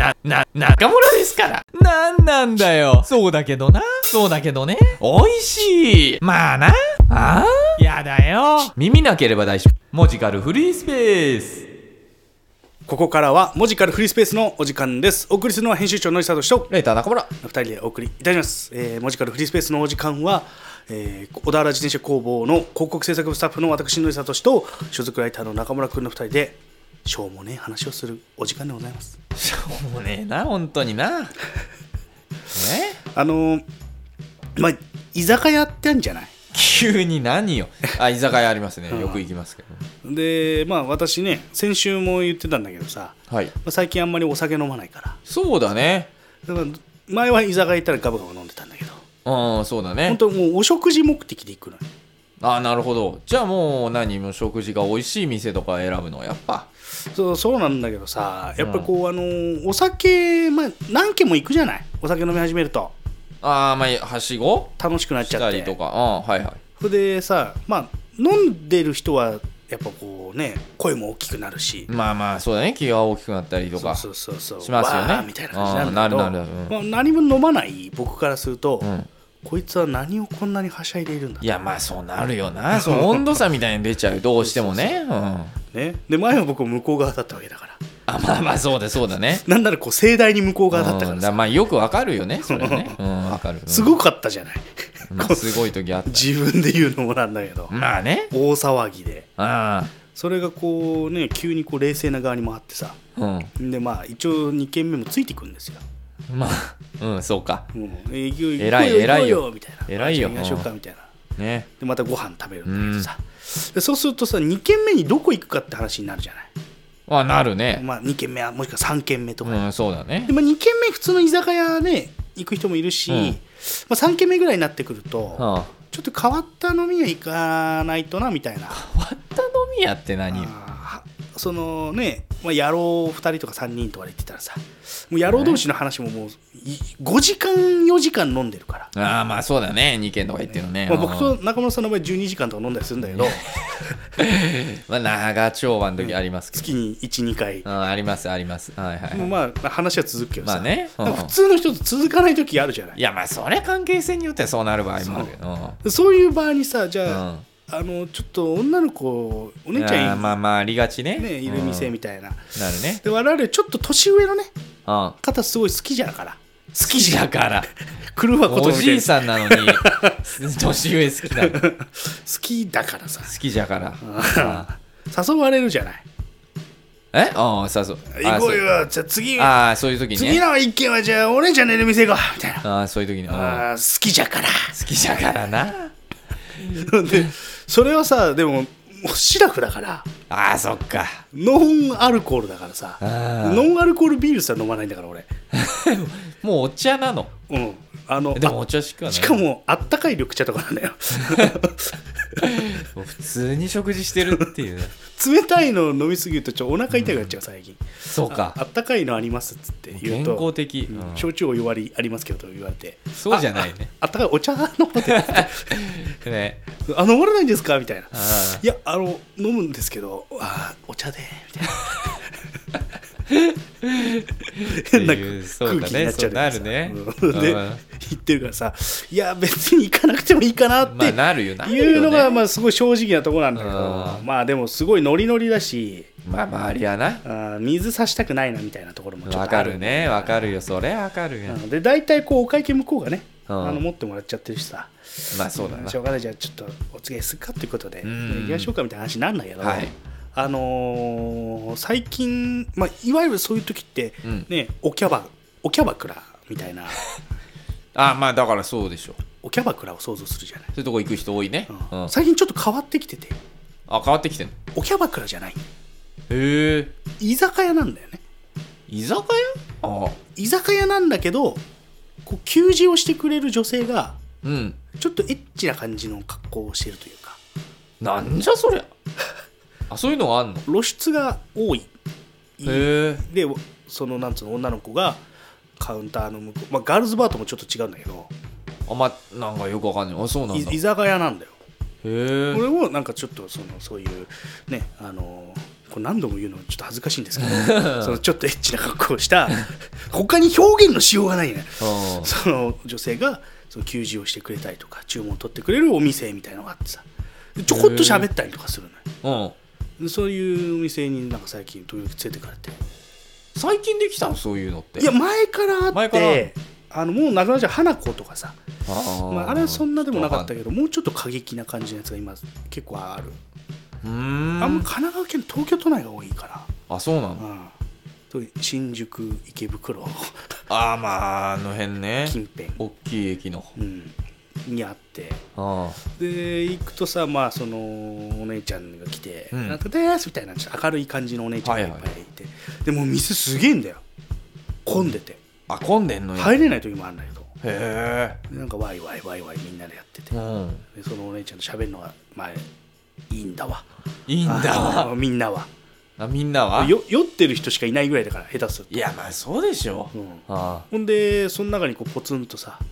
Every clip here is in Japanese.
中村ですから。なんだよ。そうだけどね。美味しい。まあな。やだよ。耳なければ大丈夫。文字カルフリースペース。 ここからは文字カルフリースペースのお時間です。お送りするのは編集長の久俊とレーター中村 2人でお送りいたします。文字カルフリースペースのお時間は、小田原自転車工房の広告制作部スタッフの私の久俊と所属ライターの中村くんの2人でしょうもねえ話をするお時間でございます。 しょうもねえな、本当にな。 まあ居酒屋ってあるんじゃない？ 急に何よ。居酒屋ありますね。よく行きますけど。 でまあ私ね、先週も言ってたんだけどさ、 はい。 最近あんまりお酒飲まないから。 そうだね。 だから前は居酒屋行ったらガブガブ飲んでたんだけど、 そうだね。 本当もうお食事目的で行くのよ。 なるほど。じゃあもう食事が美味しい店とか選ぶのやっぱ。 そうなんだけどさ、やっぱりこう、お酒、何軒も行くじゃない、お酒飲み始めると。 はしご楽しくなっちゃってしたりとか。はいはい。 それでさ、飲んでる人はやっぱこうね、声も大きくなるし、 そうだね、気が大きくなったりとかそうしますよね。 みたいな感じになるんだけど、 なる。 何も飲まない僕からすると、こいつは何をこんなにはしゃいでいるんだ。 いやそうなるよな。その温度差みたいに出ちゃう、どうしてもね。 ね、で前は僕向こう側だったわけだから。 そうだね。 なんならこう盛大に向こう側だったからさ、 よくわかるよね、それね。わかる。 すごかったじゃない。 すごい時あった。 自分で言うのもなんだけど、 ね、 大騒ぎで、それがこうね、急にこう冷静な側に回ってさ、で一応2軒目もついてくるんですよ。 そうか。 偉いよみたいな。 偉いよ。 行きましょうかみたいな。 ね。 でまたご飯食べるんだけどさ、でそうするとさ、2軒目にどこ行くかって話になるじゃない。 なるね。 2軒目はもしくは3軒目とか、 そうだね。 で、2軒目普通の居酒屋ね行く人もいるし、3軒目ぐらいになってくると、ちょっと変わった飲み屋行かないとなみたいな。 変わった飲み屋って何？ そのね、野郎2人とか3人とかで言ってたらさ、もう野郎同士の話ももう5時間4時間飲んでるから。 そうだね、2軒とか言ってるのね。 僕と中村さんの場合12時間とか飲んだりするんだけど長丁場の時ありますけど、 月に 1,2 回あります。はい。 話は続くけどさ、 普通の人と続かない時あるじゃない。 いやそれ関係性によってはそうなる場合もあるよ。 そういう場合にさ、じゃあちょっと女の子お姉ちゃんありがちね、 いる店みたいな、なるね。 で我々ちょっと年上のね方すごい好きじゃから来るわことおじいさんなのに年上好きなの好きだからさ、 好きじゃから誘われるじゃない。 誘う。 行こうよ、じゃあ次そういう時に次の一軒はじゃあお姉ちゃん寝る店行こうみたいな。 そういう時に好きじゃからなでそれはさ、でもシラフだから、 そっか、 ノンアルコールだからさ、ノンアルコールビールさ飲まないんだから俺もうお茶なの。でもお茶しかない。 しかもあったかい緑茶とかなんだよ普通に食事してるっていうね。 冷たいの飲みすぎるとお腹痛くなっちゃう最近。 そうか。 あったかいのありますっつって言うと、 健康的。 焼酎お湯割りありますけどと言われて、 そうじゃないね。 あったかいお茶飲んでね。 飲まれないんですかみたいな。いや飲むんですけど、お茶でみたいな変な空気になっちゃうからさ、で言ってるからさ、いや別に行かなくてもいいかなっていうのがすごい正直なところなんだけど、でもすごいノリノリだし、 周りはな、 水差したくないなみたいなところもちょっとある。 わかるよ、それわかるよ。 で大体こうお会計向こうがね、持ってもらっちゃってるしさ、 そうだな、 しょうがない、じゃあちょっとお告げするかっていうことで行きましょうかみたいな話なんだけど、最近、いわゆるそういう時ってね、おキャバクラみたいなだからそうでしょ。 おキャバクラを想像するじゃない。 そういうとこ行く人多いね。 最近ちょっと変わってきてて、 変わってきてんの。 おキャバクラじゃない、居酒屋なんだよね。 居酒屋？ 居酒屋なんだけど、こう給仕をしてくれる女性がちょっとエッチな感じの格好をしてるというか。 なんじゃそりゃそういうのがあんの？ 露出が多い。 でそのなんつうの、女の子がカウンターの向こう、ガールズバーともちょっと違うんだけど、 なんかよくわかんない。そうなんだ。 居酒屋なんだよ。 俺もなんかちょっとそういうね、 これ何度も言うのちょっと恥ずかしいんですけどそのちょっとエッチな格好をした他に表現のしようがないねその女性がその給仕をしてくれたりとか注文を取ってくれるお店みたいなのがあってさ、ちょこっと喋ったりとかするのよ。そういうお店になんか最近時々連れてかれて。 最近できたのそういうのって。 いや前からあって、もうなくなっちゃう花子とかさ、あれはそんなでもなかったけど、もうちょっと過激な感じのやつが今結構ある。あんま神奈川県東京都内が多いから。 あ、そうなの。 新宿池袋あの辺ね、 近辺大きい駅の、 にあって、で行くとさ、まあそのお姉ちゃんが来て、なんかですみたいな明るい感じのお姉ちゃんがいっぱいいて、でも店すげえんだよ、混んでて。 混んでんのよ。 入れない時もあるんだけど、 へえ。 なんかワイワイみんなでやってて、でそのお姉ちゃんと喋るのがいいんだわ。 いいんだわ。 みんなは。 みんなは酔ってる人しかいないぐらいだから、下手すると。 いやまあそうでしょ。 ほんでその中にこうポツンとさ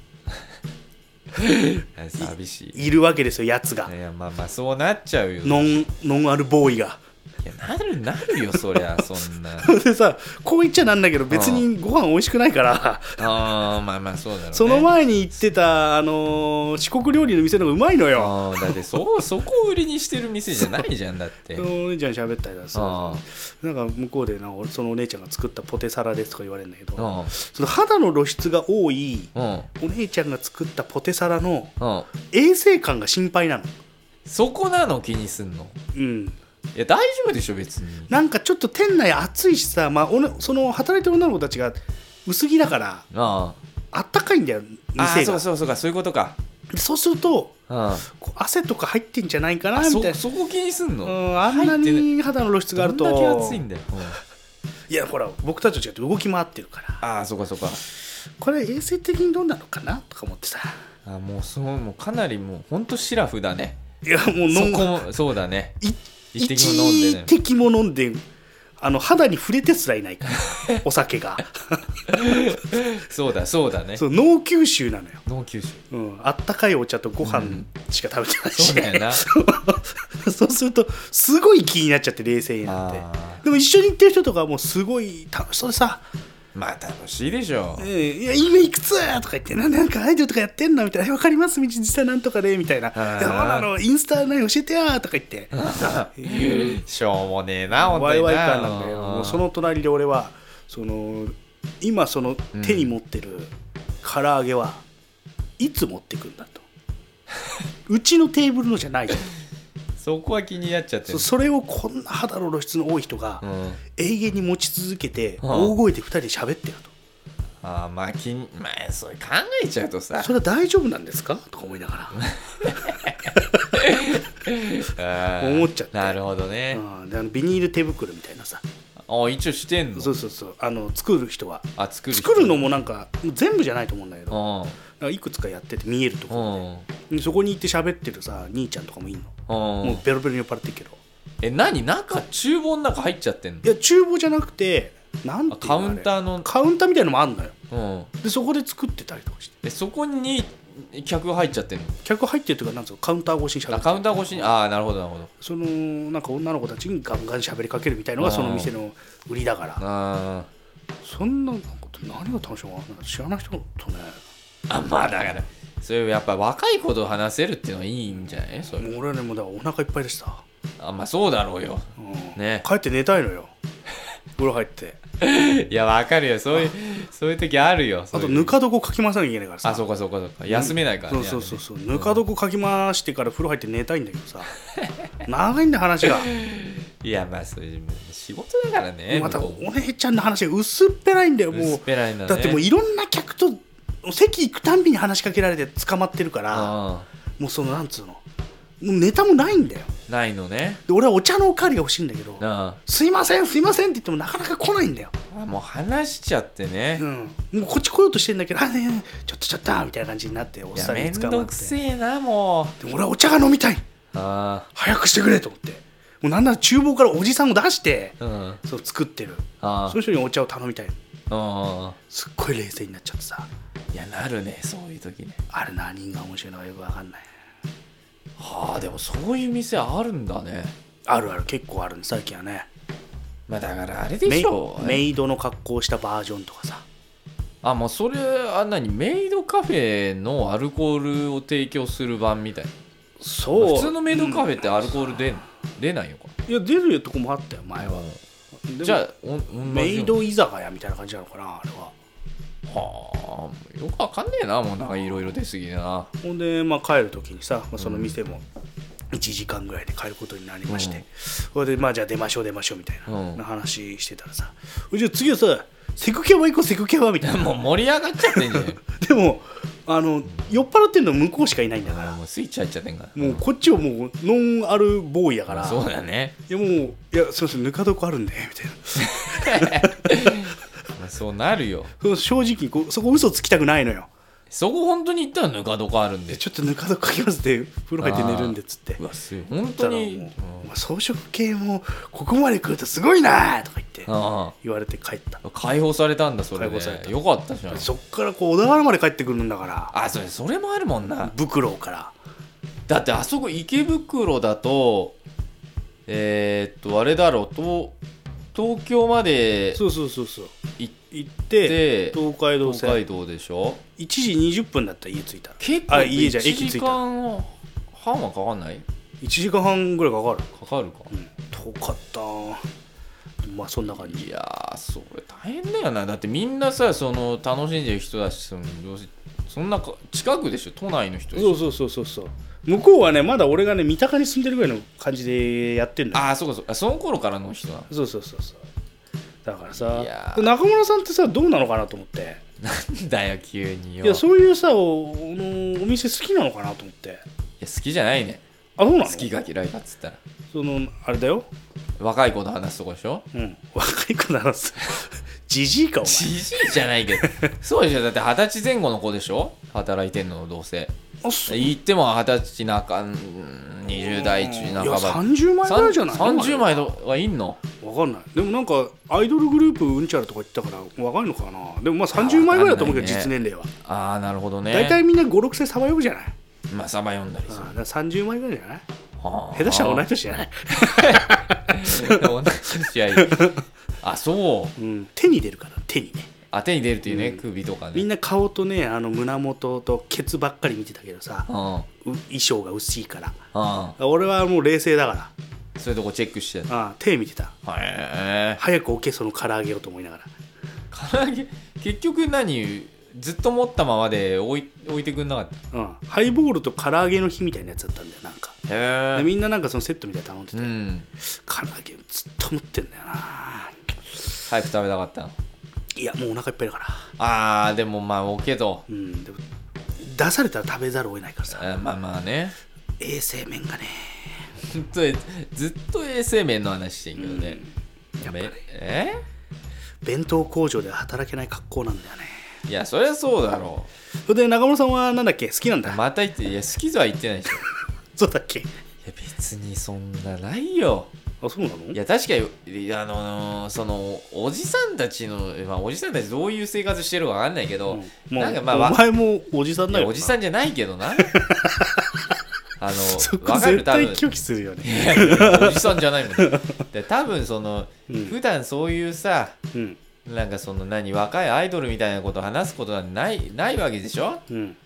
寂しいるわけですよ、やつが。 いやまあそうなっちゃうよ。 ノンアルボーイが。 いやなるよそりゃそんな。 でさ、こう言っちゃなんだけど別にご飯美味しくないから。 まあそうだろうね。 その前に行ってた四国料理の店の方がうまいのよ。 だってそこを売りにしてる店じゃないじゃんだって。 そのお姉ちゃんに喋ったりださ、なんか向こうでそのお姉ちゃんが作ったポテサラですとか言われるんだけど、その肌の露出が多いお姉ちゃんが作ったポテサラの衛生感が心配なの。 そこなの気にすんの。いや大丈夫でしょ別に。 なんかちょっと店内暑いしさ、その働いてる女の子たちが薄着だからあったかいんだよ店が。 そういうことか。 そうすると汗とか入ってんじゃないかなみたいな。 そこ気にすんの。 あんなに肌の露出があると。 どんだけ暑いんだよ。 いやほら僕たちと違って動き回ってるから。 そうかこれ衛生的にどうなのかなとか思ってさ。 もうかなりもうほんとシラフだね。 いやもうそこもそうだね。 一滴も飲んで肌に触れてすらいないからお酒がそうだね。 脳吸収なのよ。 脳吸収。 あったかいお茶とご飯しか食べてないし、 そうだよな。 そうするとすごい気になっちゃって冷静になって。でも一緒に行ってる人とかはもうすごい楽しそうでさ。 まあ楽しいでしょ。 いや今いくつとか言ってなんかアイドルとかやってんのみたいな。分かります実際なんとかでみたいな。インスタ何教えてやとか言ってしょうもねえな本当ワイにな。 ワイ感なんだよ。もうその隣で俺は今その手に持ってる唐揚げはいつ持ってくんだとうちのテーブルのじゃないと。 そこは気になっちゃってる。 それをこんな肌の露出の多い人が永遠に持ち続けて大声で2人で喋ってると。 それ考えちゃうとさ、 それは大丈夫なんですかとか思いながら思っちゃって。 なるほどね。 でビニール手袋みたいなさ一応してんの。 そう作る人は作るのもなんか全部じゃないと思うんだけど、いくつかやってて見えるところでそこに行って喋ってるさ兄ちゃんとかもいんの。もうベロベロに酔っ払ってるけど。 厨房の中入っちゃってんの。 いや厨房じゃなくてなんていうのカウンターみたいのもあんのよ。でそこで作ってたりとかして。 そこに客入っちゃってんの。 客入ってるというかなんつうのカウンター越しに喋って。 カウンター越しに。なるほど。 そのなんか女の子たちにガンガン喋りかけるみたいのがその店の売りだから。そんなこと何が楽しいのか知らない人とね。 だからそれやっぱ若い子と話せるっていうのはいいんじゃない。 もう俺はねもうだからお腹いっぱいでした。 そうだろうよ。ね。 帰って寝たいのよ。風呂入って。 いやわかるよ。そういう時あるよ。 あとぬか床かき回さなきゃいけないからさ。 そうか休めないからね。 そうぬか床かき回してから風呂入って寝たいんだけどさ長いんだ話が。 いやそういう仕事だからね。 またお姉ちゃんの話が薄っぺらいんだよ。もうだってもういろんな客と席行くたんびに話しかけられて捕まってるから、もうなんつうのもうネタもないんだよ。 ないのね。 で俺はお茶のおかわりが欲しいんだけど、すいませんって言ってもなかなか来ないんだよ。 もう話しちゃってね。 もうこっち来ようとしてんだけどちょっとみたいな感じになっておっさんに捕まって。 めんどくせえなもう。で俺はお茶が飲みたい。早くしてくれと思って。もうなんなら厨房からおじさんを出して、そう作ってるその人にお茶を頼みたい。すっごい冷静になっちゃってさ。 いやなるねそういう時ね。 あれ何が面白いのかよく分かんない。 でもそういう店あるんだね。 ある結構あるね最近はね。 まあだからあれでしょメイドの格好をしたバージョンとかさ。 あ、もうそれメイドカフェのアルコールを提供する版みたいな。 そう、 普通のメイドカフェってアルコール出ないのか。 いや出るとこもあったよ前は。 じゃあメイド居酒屋みたいな感じなのかなあれは。 はあ、よくわかんねえな、もうなんかいろいろ出すぎでな。 ほんで、帰る時にさ、その店も1時間ぐらいで帰ることになりまして、それでじゃあ出ましょうみたいな話してたらさ、じゃあ次はさセクキャバ行こうセクキャバみたいな。 もう盛り上がっちゃってんじゃん。 でも酔っ払ってんの向こうしかいないんだから、 もうスイッチ入っちゃってんから、 もうこっちはもうノンアルボーイやから。 そうだね。 いやすいませんぬか床あるんでみたいな。 そうなるよ。 正直そこ嘘つきたくないのよ。 そこ本当に言ったらぬか床あるんで、 ちょっとぬか床かけますって風呂入って寝るんでっつって、 うわ本当に装飾系もここまで来るとすごいなとか言われて帰った。 解放されたんだ。それでよかったじゃん。 そっから小田原まで帰ってくるんだから。 あ、それもあるもんな。 袋からだってあそこ池袋だとあれだろう、東京までそう行って東海道でしょ。 1時20分だったら家着いたら。 結構家じゃ駅着いたら 1時間半はかかんない ？1時間半ぐらいかかるか、 遠かった。そんな感じ。 いやそれ大変だよな。だってみんなさ楽しんでる人だし、そんな近くでしょ、都内の人でしょ。 そう向こうはねまだ俺がね三鷹に住んでるぐらいの感じでやってんのよ。 そうかその頃からの人なの。 そうだからさ、中村さんってさどうなのかなと思って。 なんだよ急によ。 いやそういうさお店好きなのかなと思って。いや好きじゃないね。 あ、そうなの？ 好きが嫌いだっつったらあれだよ、 若い子と話すとこでしょ。 若い子と話すジジイかお前。 ジジイじゃないけどそうでしょ。だって20歳前後の子でしょ、働いてんの。どうせ言っても20歳中20代中半ば。 30枚ぐらいじゃない ？30枚はいんの？ 分かんない。でもなんかアイドルグループうんちゃらとか言ったから若いのかな。でも30枚ぐらいだと思うけど、実年齢は。 なるほどね。 大体みんな5、6歳さば読むじゃない。 サバ読んだりする。 30枚ぐらいじゃない。下手したら同い年じゃない。 同い年やいい。そう、 手に出るから手にね。 手に出るっていうね、首とかね。 みんな顔とね胸元とケツばっかり見てたけどさ、衣装が薄いから。俺はもう冷静だから。 そういうとこチェックして手見てた。早く置けその唐揚げをと思いながら。 唐揚げ結局ずっと持ったままで置いてくんなかった。 ハイボールと唐揚げの日みたいなやつだったんだよなんか。でみんななんかそのセットみたいな頼んでて、唐揚げずっと持ってんだよな。 早く食べたかったの？ いやもうお腹いっぱいだから。 でもけど、 でも出されたら食べざるを得ないからさ。 まあね。 衛生面がねずっと衛生面の話してんけどね。 やっぱり弁当工場で働けない格好なんだよね。 いやそりゃそうだろう。それで中村さんはなんだっけ好きなんだ。 また言って。いや好きとは言ってないでしょそうだっけ。いや別にそんなないよ。 そうなの？ いや確かにそのおじさんたちの、おじさんたちどういう生活してるか分かんないけど、 なんかお前もおじさんだよな。 おじさんじゃないけどなそこ絶対拒否するよね。 おじさんじゃないもんで多分普段そういうさ、なんか若いアイドルみたいなことを話すことはないわけでしょ。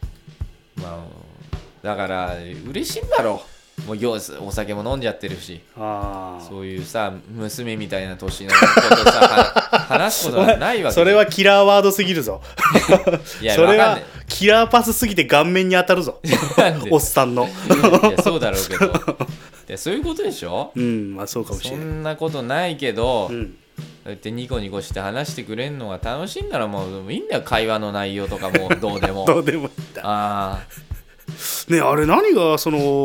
だから嬉しいんだろう。もうお酒も飲んじゃってるし、そういうさ娘みたいな年のことさ話すことはないわけ。 それはキラーワードすぎるぞ。いやそれはキラーパスすぎて顔面に当たるぞおっさんの。 いやそうだろうけどそういうことでしょ。 そうかもしれない。 そんなことないけど、そうやってニコニコして話してくれるのが楽しいんならもういいんだよ。会話の内容とかもどうでもどうでもいいんだ。ね、あれ何がいや、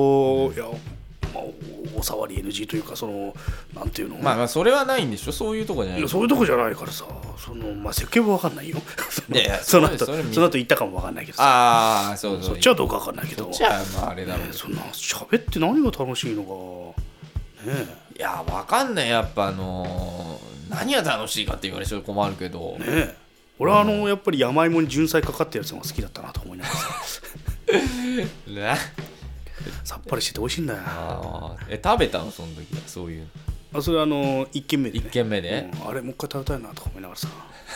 お触り NG というかなんていうの。 それはないんでしょ。そういうとこじゃない。 いやそういうとこじゃないからさ。設計は分かんないよ。その後言ったかも分かんないけどさ。そっちはどうか分かんないけど。 そっちはあれだろう。 そんな喋って何が楽しいのかね。 いや分かんない。やっぱ何が楽しいかって言われちゃうと困るけどね。俺はやっぱり山芋に純菜かかってるやつが好きだったなと思いながらさ。さっぱりしてて美味しいんだよ。 食べたのその時はそういう。 あ、それ1軒目で、ね、 1軒目で、 あれもう一回食べたいなとか思いながらさ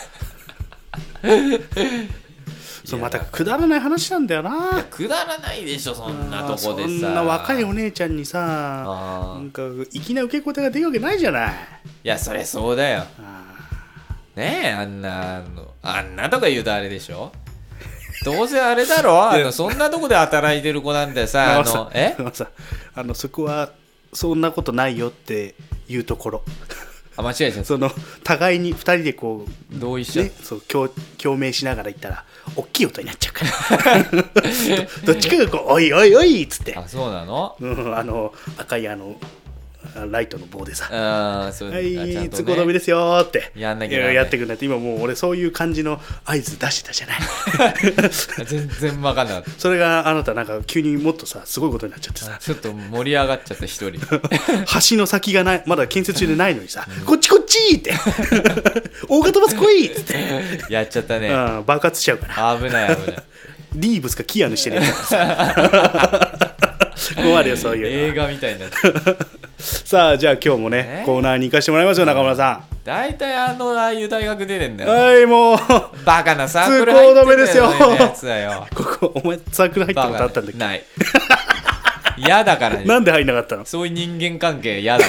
そうまたくだらない話なんだよな。 くだらないでしょそんなとこでさ。 そんな若いお姉ちゃんにさなんか粋な受け答えができるわけないじゃない。 いやそれそうだよねえ。あんなとか言うとあれでしょ。どうせあれだろそんなとこで働いてる子なんてさそこはそんなことないよっていうところ間違えちゃった。 互いに2人でこう同意しちゃう、 ね、そう共鳴しながら言ったら大きい音になっちゃうからどっちかがこうおいおいおいっつって。 あ、そうなの、 赤いライトの棒でさそうはい、つこ止めですよってやってくんだって。今もう俺そういう感じの合図出してたじゃない全然分かんなかった。 それがあなたなんか急にもっとさすごいことになっちゃってさ、 ちょっと盛り上がっちゃった一人橋の先がないまだ建設中でないのにさ、こっちこっちって大型バス来いってやっちゃったね。 爆発しちゃうから危ないリーブスかキアヌしてるやつさ困るよそういう映画みたいになってさあじゃあ今日もねコーナーに行かしてもらいますよ中村さん。 大体ああいう大学出てんだよ。 はいもうバカなサークル入ってんだよ。 ですよやつだよ。 こお前サークル入ったことあったんだっけ。 ない嫌だからなんで入んなかったの。 そういう人間関係嫌だ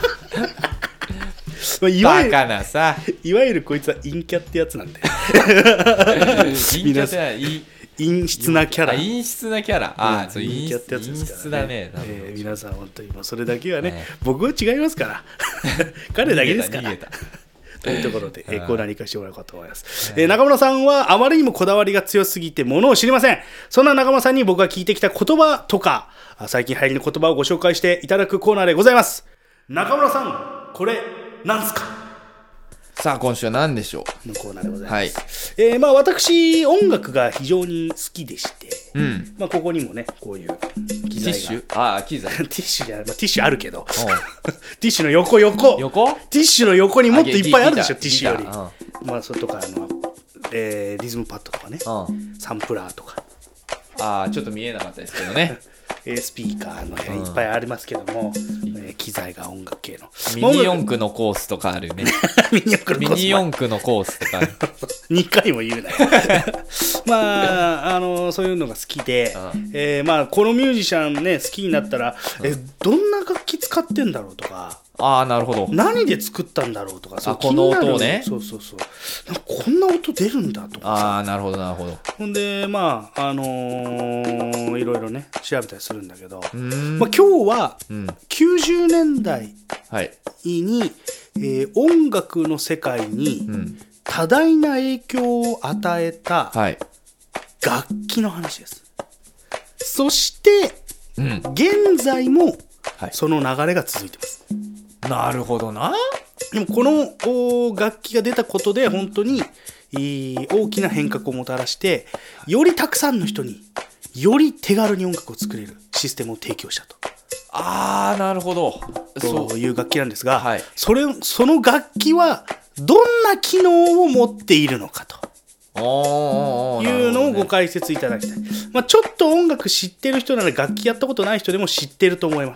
バカなさ。 いわゆるこいつは陰キャってやつなんで陰キャってない陰湿なキャラ。 陰湿なキャラ。 そう陰キャってやつですからね。 陰湿だね。 皆さん本当にそれだけはね、僕は違いますから彼だけですから。というところでコーナーに行かせてもらおうかと思います。中村さんはあまりにもこだわりが強すぎてものを知りません。そんな中村さんに僕が聞いてきた言葉とか最近流行りの言葉をご紹介していただくコーナーでございます。中村さんこれなんすか。 さあ今週は何でしょうのコーナーでございます。私音楽が非常に好きでして、ここにもねこういう機材が。 ティッシュ機材ティッシュじゃない、ティッシュあるけどティッシュの横ティッシュの横にもっといっぱいあるでしょ。ティッシュよりそれとかリズムパッドとかね、サンプラーとかちょっと見えなかったですけどねスピーカーのいっぱいありますけども、機材が音楽系のミニ四駆のコースとかあるねミニ四駆のコースとかある 2回も言うなよそういうのが好きで、このミュージシャンね好きになったら、どんな楽器使ってんだろうとか、 なるほど、 何で作ったんだろうとかさ、 この音をね、 そうなんかこんな音出るんだとかさ、 なるほどほんでいろいろね調べたりするんだけど、今日は90年代に、音楽の世界に多大な影響を与えた楽器の話です。そして、現在もその流れが続いてます。 なるほどな。 でもこの楽器が出たことで本当に大きな変革をもたらして、よりたくさんの人により手軽に音楽を作れるシステムを提供したと。 なるほど。 そういう楽器なんですが、その楽器はどんな機能を持っているのかというのをご解説いただきたい。ちょっと音楽知ってる人なら楽器やったことない人でも知ってると思います。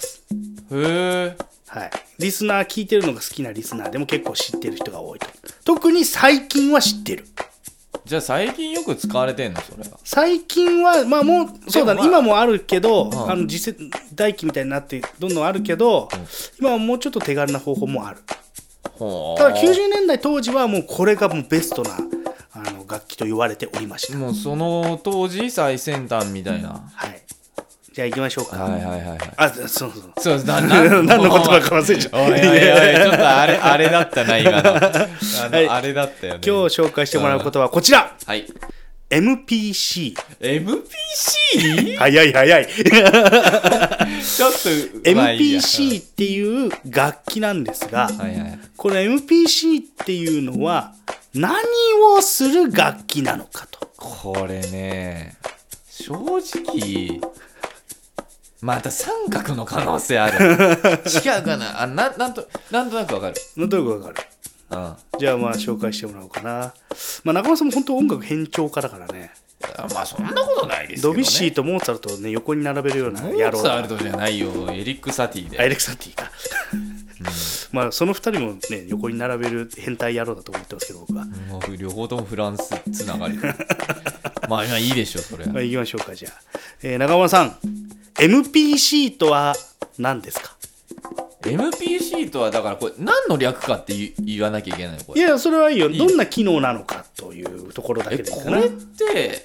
リスナー聞いてるのが好きなリスナーでも結構知ってる人が多いと。特に最近は知ってる。 じゃあ最近よく使われてんのそれが。 最近はもうそうだね、今もあるけど、次世代機みたいになってどんどんあるけど、今はもうちょっと手軽な方法もある。ただ90年代当時はもうこれがもうベストな楽器と言われておりました。 もうその当時最先端みたいな。 じゃあ行きましょうか。 そう何の言葉か忘れちゃった。 ちょっとあれだったな今の。あれだったよね。 今日紹介してもらうことはこちら。MPC。 MPC？ 早い。 ちょっと MPC っていう楽器なんですが、これ MPC っていうのは何をする楽器なのかと。 これね、正直また三角の可能性ある。違うかな。なんとなくわかる。 じゃあ紹介してもらおうかな。中村さんも本当音楽変調家だからね。 そんなことないですけどね。 ドビュッシーとモーツァルトをね横に並べるような野郎。 モーツァルトじゃないよ。エリック・サティで。 エリック・サティか。 まあその2人もね横に並べる変態野郎だと思ってますけど僕は、 両方ともフランスつながりまあいいでしょそれは。 行きましょうか。じゃあ、中村さん MPC とは何ですか？ MPC とはだからこれ何の略かって言わなきゃいけないのこれ。 いやそれはいいよ。どんな機能なのかというところだけでいいかな。 これって、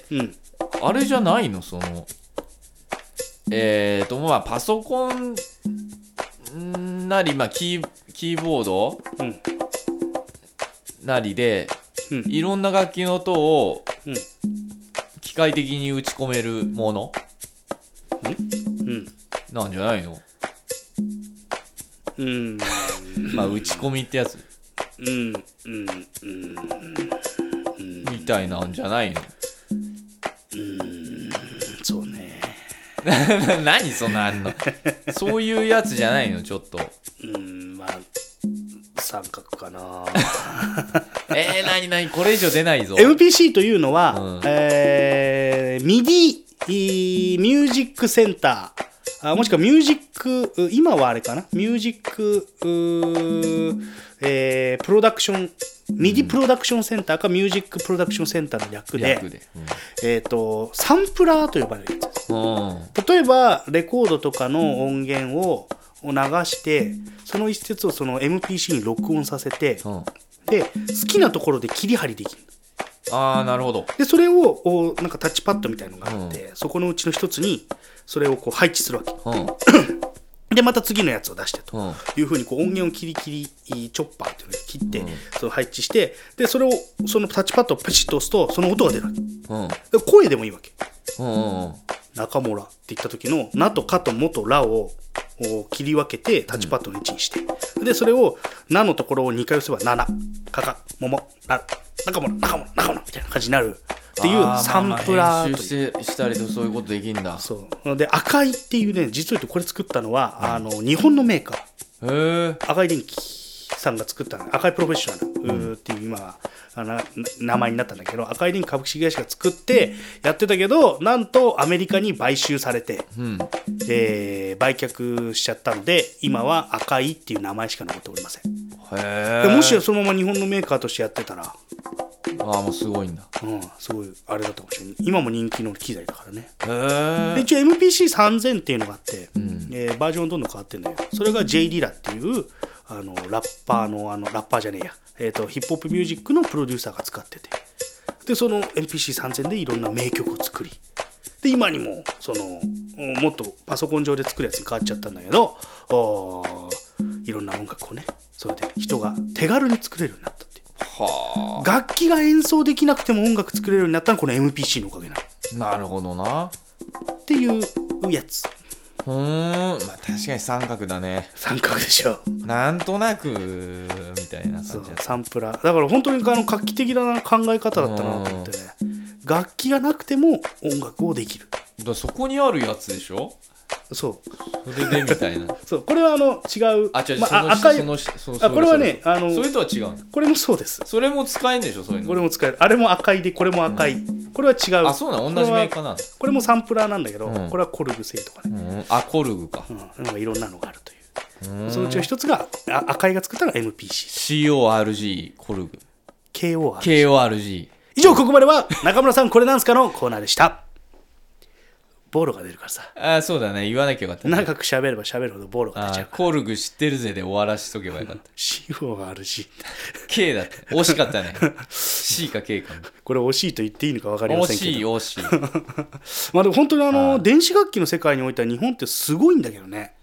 あれじゃないのそのまあパソコンなり、まあ、キーボード、なりで、いろんな楽器の音を、機械的に打ち込めるもの、なんじゃないの？まあ打ち込みってやつ、みたいなんじゃないの？ そうね何そんなあんのそういうやつじゃないの？ちょっとまあ三角かな何これ以上出ないぞ。 MPC というのは、MIDI ミュージックセンター、もしくはミュージック、今はあれかな、ミュージックプロダクション、MIDI プロダクションセンターかミュージックプロダクションセンターの略で、サンプラーと呼ばれるやつです。例えばレコードとかの音源を流してその一節をその MPC に録音させて、で好きなところで切り張りできる。 なるほど。 でそれをなんかタッチパッドみたいのがあって、そこのうちの一つにそれをこう配置するわけ、でまた次のやつを出してというふうにこう音源を切りチョッパーっていうので切って、それを配置して、でそれをそのタッチパッドをプチッと押すとその音が出るわけ、で声でもいいわけ、中村って言った時のナとカとモとラを切り分けてタッチパッドの位置にして、でそれをナのところを2回押せばナナカカモモラ中村みたいな感じになるっていうサンプラーという。 編集したりとそういうことできるんだ。 そうで赤いっていうね、実を言うとこれ作ったのは、日本のメーカー、赤い電機さんが作ったの。赤いプロフェッショナルっていう今名前になったんだけど、赤い電機株式会社が作ってやってたけど、なんとアメリカに買収されて、売却しちゃったので今は赤いっていう名前しか残っておりません。でもしそのまま日本のメーカーとしてやってたらもうすごいんだ。 すごいあれだったかもしれない。今も人気の機材だからね。で一応 MPC3000 っていうのがあって、バージョンどんどん変わってるんだよ。それが J リラっていうラッパーじゃねえや、ヒップホップミュージックのプロデューサーが使ってて、でその MPC3000 でいろんな名曲を作り、で今にももっとパソコン上で作るやつに変わっちゃったんだけど、いろんな音楽をね、それで人が手軽に作れるようになったっていう。楽器が演奏できなくても音楽作れるようになったのはこの MPC のおかげなの。 なるほどなっていうやつ。 まあ確かに三角だね。 三角でしょ。 なんとなくみたいな感じだ。 サンプラーだから本当に画期的な考え方だったなと思ってね。楽器がなくても音楽をできる。 そこにあるやつでしょ。 それでみたいな。 そう、これは違う。 赤い。 これはね、 それとは違う。 これもそうです。 それも使えんでしょ、そういうの。 これも使える。あれも赤いで、これも赤い。これは違う。 そうなの、同じメーカーなの。 これもサンプラーなんだけど、これはコルグ製とかね。 コルグか。 いろんなのがあるという。そのうちの一つが、赤いが作ったのが MPC。CORG、コルグ。KORG。 以上、ここまでは中村さんこれなんすかのコーナーでした。ボロが出るからさ。 そうだね、言わなきゃよかった、 ね。長く喋れば喋るほどボロが出ちゃう。 コルグ知ってるぜで終わらしとけばよかった。 CORG。 K だって。惜しかったね。C か K かも。 これ惜しいと言っていいのか分かりませんけど。 惜しい。 まあでも本当に電子楽器の世界においては日本ってすごいんだけどね。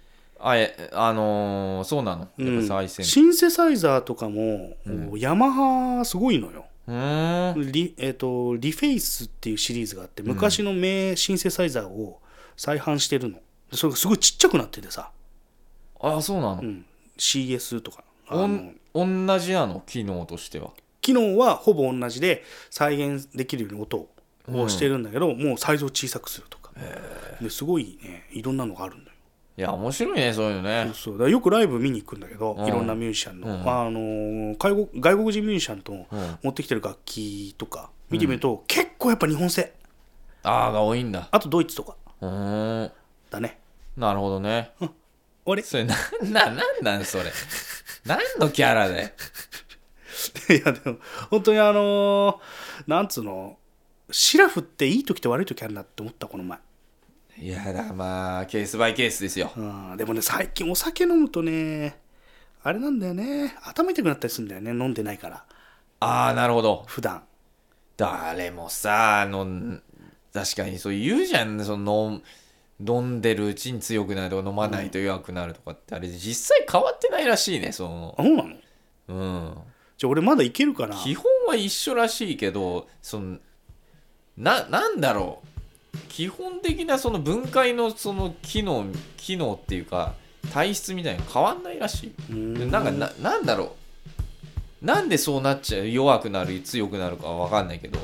そうなの。やっぱ最先端。 シンセサイザーとかも、ヤマハすごいのよ。リフェイスっていうシリーズがあって、昔の名シンセサイザーを再販してるの。それがすごいちっちゃくなっててさ。 そうなの、 CS とか同じなの、機能としては。 機能はほぼ同じで再現できるように音をしてるんだけど、もうサイズを小さくするとかですごいね、いろんなのがあるんだよ。 いや面白いね、そういうのね。 そうだからよくライブ見に行くんだけど、いろんなミュージシャンの、外国人ミュージシャンと持ってきてる楽器とか見てみると、結構やっぱ日本製が多いんだ。 あとドイツとかだね。 なるほどね。 あれそれなんそれ何のキャラだよ。 いやでも本当になんつうの、シラフっていい時と悪い時あるなって思ったこの前。 いやだまあケースバイケースですよ。 でもね最近お酒飲むとねあれなんだよね、頭痛くなったりするんだよね、飲んでないから。 ああなるほど。 普段誰もさ確かにそう言うじゃん、その飲んでるうちに強くなるとか飲まないと弱くなるとかって、あれ実際変わってないらしいね。そのそうなの？ うん。 じゃあ俺まだいけるかな。 基本は一緒らしいけど、なんだろう、基本的なその分解のその機能っていうか体質みたいなの変わんないらしい。なんだろう、なんでそうなっちゃう、弱くなる強くなるかは分かんないけど、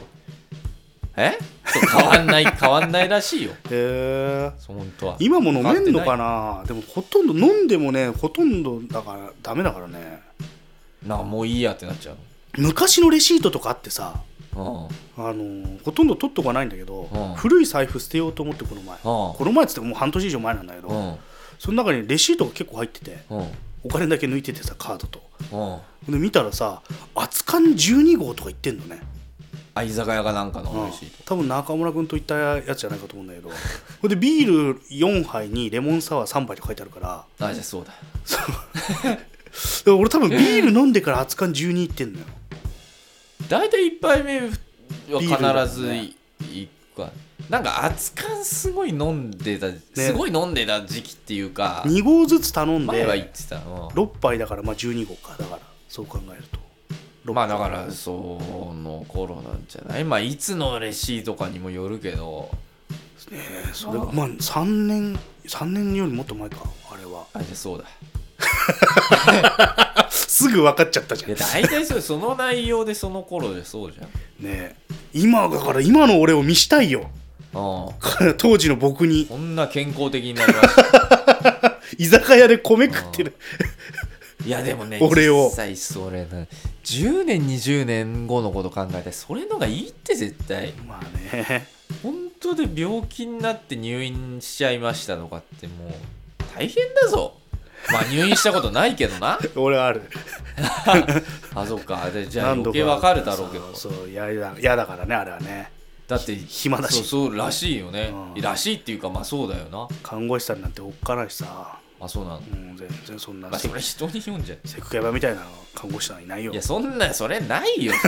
変わんないらしいよ。本当は今も飲めんのかな。でもほとんど飲んでもね、ほとんどだからダメだからね。 もういいやってなっちゃう。 昔のレシートとかあってさ、ほとんど取っとかないんだけど、古い財布捨てようと思ってこの前っつってもう半年以上前なんだけど、その中にレシートが結構入ってて、お金だけ抜いててさ、カードと、で見たらさ、熱燗12号とか言ってんのね。 居酒屋かなんかのレシート、 多分中村君といったやつじゃないかと思うんだけど、これでビール4杯にレモンサワー3杯って書いてあるから、 じゃあそうだ俺多分ビール飲んでから熱燗12いってんのよ。 だいたい1杯目は必ずいくか、なんか熱燗すごい飲んでた、すごい飲んでた時期っていうか、 2合ずつ頼んで前は言ってた、 6杯だからまあ12合か。だからそう考えるとまあだからその頃なんじゃない。まあいつのレシートかにもよるけどね。それがまあ3年よりもっと前か、あれは。 じゃあそうだすぐ分かっちゃったじゃん。 いや大体その内容でその頃でそうじゃんね。今だから今の俺を見したいよ。当時の僕に。 こんな健康的になりました居酒屋で米食ってるいやでもね、 俺を実際それな10年20年後のこと考えたらそれのがいいって絶対。 まあね、 本当で病気になって入院しちゃいましたとかってもう大変だぞ。まあ入院したことないけどな俺はあるそっか。じゃあ余計わかるだろうけど。 そう嫌だからね、あれはね。 だって暇だし。 そうらしいよね、らしいっていうかまあそうだよな。 看護師さんなんておっかないしさ。 そうなの、 全然そんな、 それ人に読んじゃう。 セクキャバみたいな看護師さんいないよ。 いやそれないよ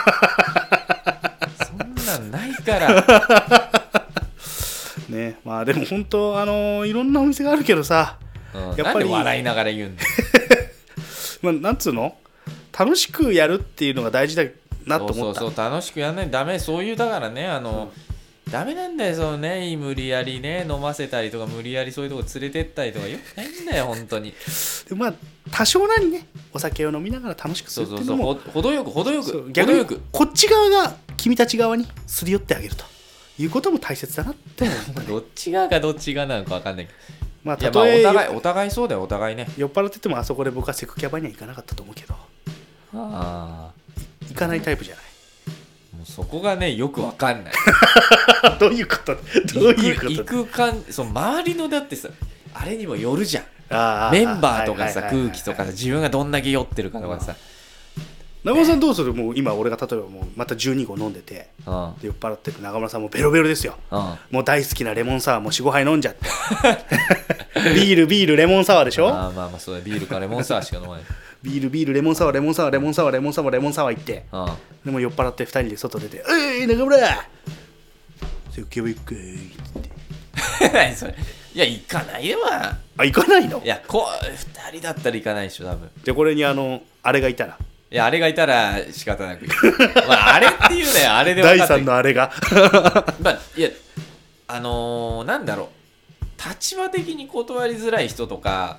そんなんないからね。まあでも本当いろんなお店があるけどさ、 やっぱり笑いながら言うんだまあなんつうの、楽しくやるっていうのが大事だなと思った。 そう楽しくやんないとダメ。そういうだからね、ダメなんだよ、そのね、無理やりね飲ませたりとか、無理やりそういうとこ連れてったりとかよくないんだよ本当に。 でまあ多少なりね、お酒を飲みながら楽しくするっていうのも程よく逆にこっち側が君たち側にすり寄ってあげるということも大切だなって思ったねどっち側がどっち側なのか分かんないけど、 まあ例えお互いそうだよ、お互いね。 酔っ払っててもあそこで僕はセクキャバには行かなかったと思うけど、行かないタイプじゃない。 もうそこがねよく分かんないどういうこと行くその周りのだってさ、あれにもよるじゃん。メンバーとかさ、空気とかさ、自分がどんだけ酔ってるかとかさ。 中村さんどうする？もう今俺が例えばもうまた12合飲んでて、で酔っ払ってて中村さんもベロベロですよ、もう大好きなレモンサワーも 4,5 杯飲んじゃってビールレモンサワーでしょ。 まあそうだ、ビールかレモンサワーしか飲まないビールレモンサワー行って、でも酔っ払って2人で外出て、中村セクキャバ行くかって何それ。いや行かないわ。 行かないの？ いや2人だったら行かないでしょ多分。 じゃあこれにあれがいたら、 いやあれがいたら仕方なくまああれっていうね、あれで分かって第3のあれがまあいやなんだろう、立場的に断りづらい人とか、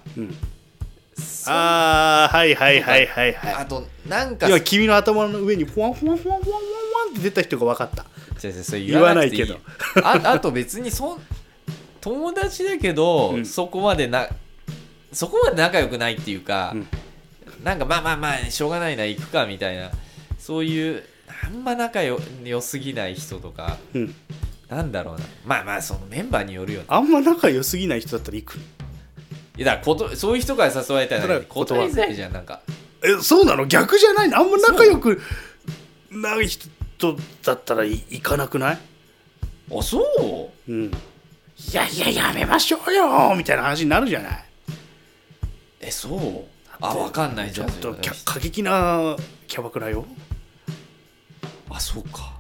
はいあとなんか今君の頭の上にフワンって出た人が分かった。 それ言わないけどあと別に友達だけど、そこまで仲良くないっていうか、なんかまあしょうがないな行くかみたいな、そういうあんま仲良すぎない人とか、なんだろうな、まあそのメンバーによるよね。 あんま仲良すぎない人だったら行く。 いやだからそういう人から誘われたら断りづらいじゃん。なんかそうなの？逆じゃないの？あんま仲良くない人だったら行かなくない？ あ、そう？ うん。いややめましょうよみたいな話になるじゃない。 そう？分かんないじゃん。 ちょっと過激なキャバクラよ。 あ、そうか。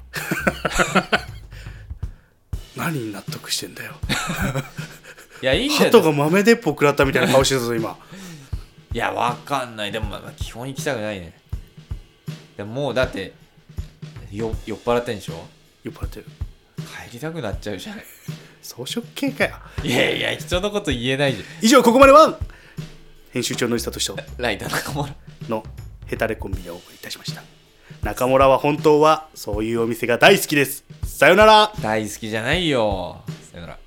何に納得してんだよ。 いや、いいんじゃない。 鳩が豆鉄砲食らったみたいな顔してたぞ今。 いや、分かんない。でも基本行きたくないね。でももうだって酔っ払ってんでしょ。 酔っ払ってる。 帰りたくなっちゃうじゃない。 草食系かよ。 いや人のこと言えないじゃん。 以上、ここまでは編集長の久俊とライター中村のヘタレコンビでお送りいたしました。中村は本当はそういうお店が大好きです。さよなら。 大好きじゃないよ。さよなら。